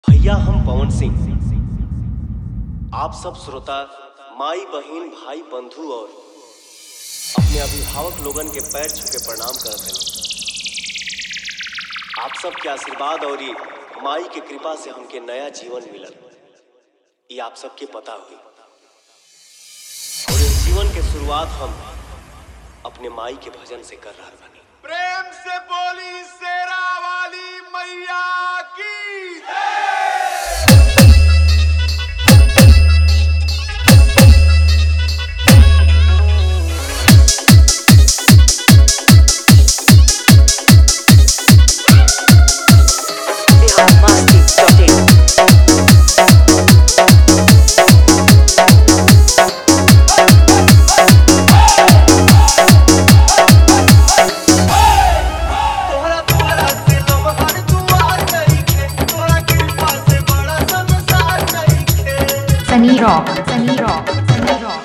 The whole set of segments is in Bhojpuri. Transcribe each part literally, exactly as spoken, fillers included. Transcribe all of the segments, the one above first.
भैया हम पवन सिंह आप सब श्रोता माई बहन भाई बंधु और अपने अभिभावक लोगन के पैर छू के प्रणाम करत हनी। आप सब के आशीर्वाद और माई के कृपा से हमके नया जीवन मिलल, ये आप सबके पता हुई। और इस जीवन के शुरुआत हम अपने माई के भजन से कर रहा बनी। प्रेम से बोली शेरा वाली मैया की Sunny Rock, Sunny Rock, Sunny Rock.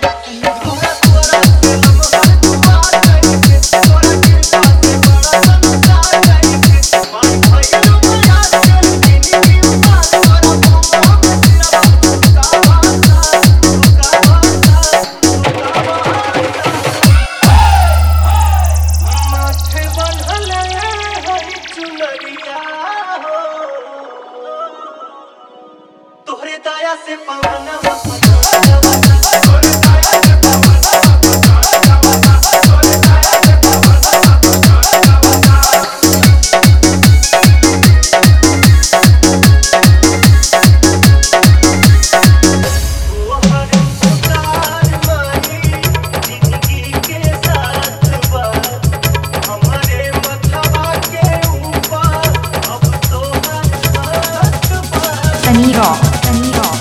तोहरे दया से पवना Sunny Rock, Sunny Rock.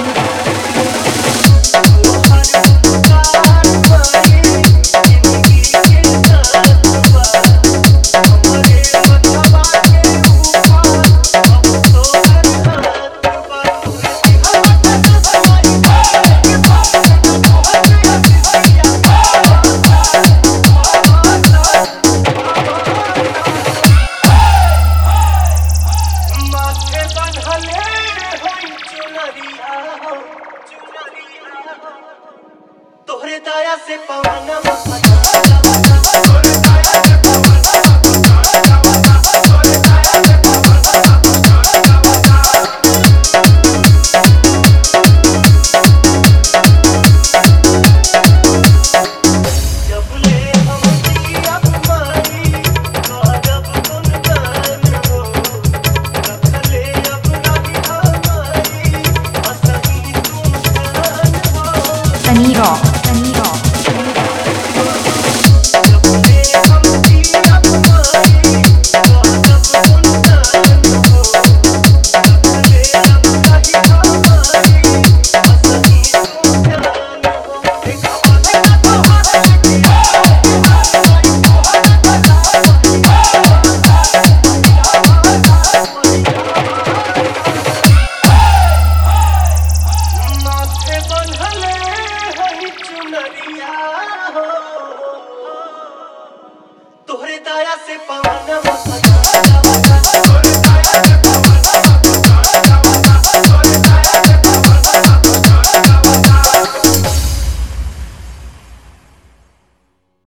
तोहरे दया से पवना Sunny Rock, Sunny Rock. तोहरे दया से पवना